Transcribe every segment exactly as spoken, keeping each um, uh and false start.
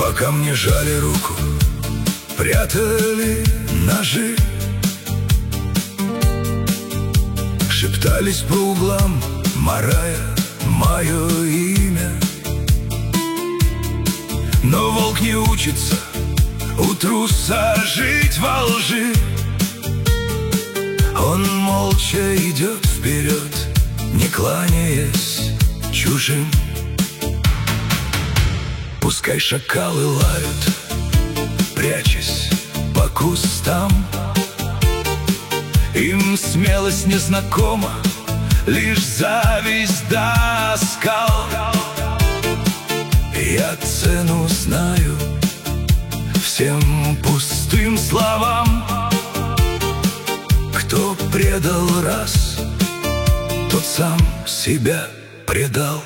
Пока мне жали руку, прятали ножи, шептались по углам, марая мое имя. Но волк не учится у труса жить во лжи. Он молча идет вперед, не кланяясь чужим. Пускай шакалы лают, прячась по кустам. Им смелость незнакома, лишь зависть да оскал. Я цену знаю всем пустым словам. Кто предал раз, тот сам себя предал.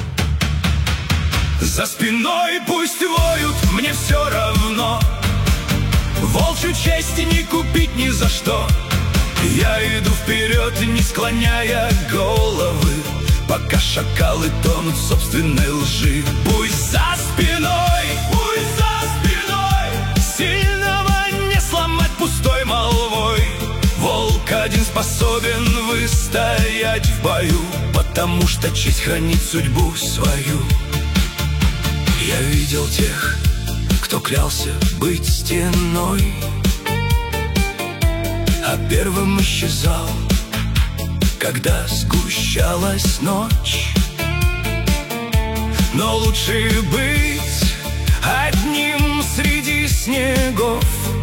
За спиной пусть воют, мне все равно. Волчью чести не купить ни за что. Я иду вперед, не склоняя головы, пока шакалы тонут в собственной лжи. Пусть за спиной, пусть за спиной сильного не сломать пустой молвой. Волк один способен выстоять в бою, потому что честь хранит судьбу свою. Я видел тех, кто клялся быть стеной, а первым исчезал, когда сгущалась ночь. Но лучше быть одним среди снегов,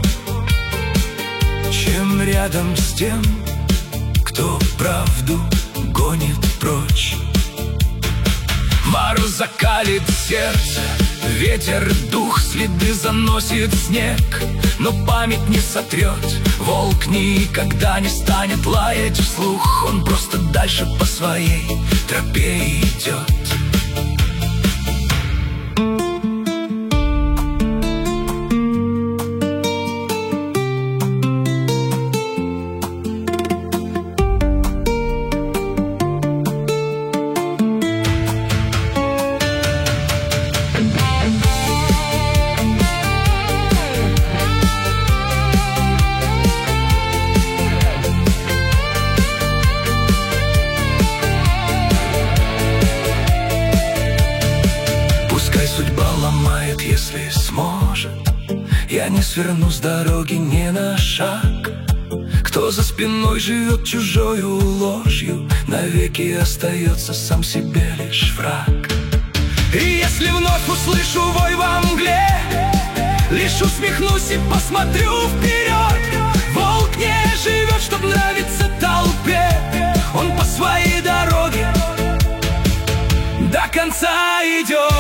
чем рядом с тем, кто правду гонит прочь. Мороз закалит сердце, ветер дух, следы заносит снег, но память не сотрет. Волк никогда не станет лаять вслух, он просто дальше по своей тропе идет. Судьба ломает, если сможет, я не сверну с дороги ни на шаг. Кто за спиной живет чужою ложью, навеки остается сам себе лишь враг. И если вновь услышу вой во мгле, лишь усмехнусь и посмотрю вперед. Волк не живет, чтоб нравиться толпе, он по своей дороге до конца идет.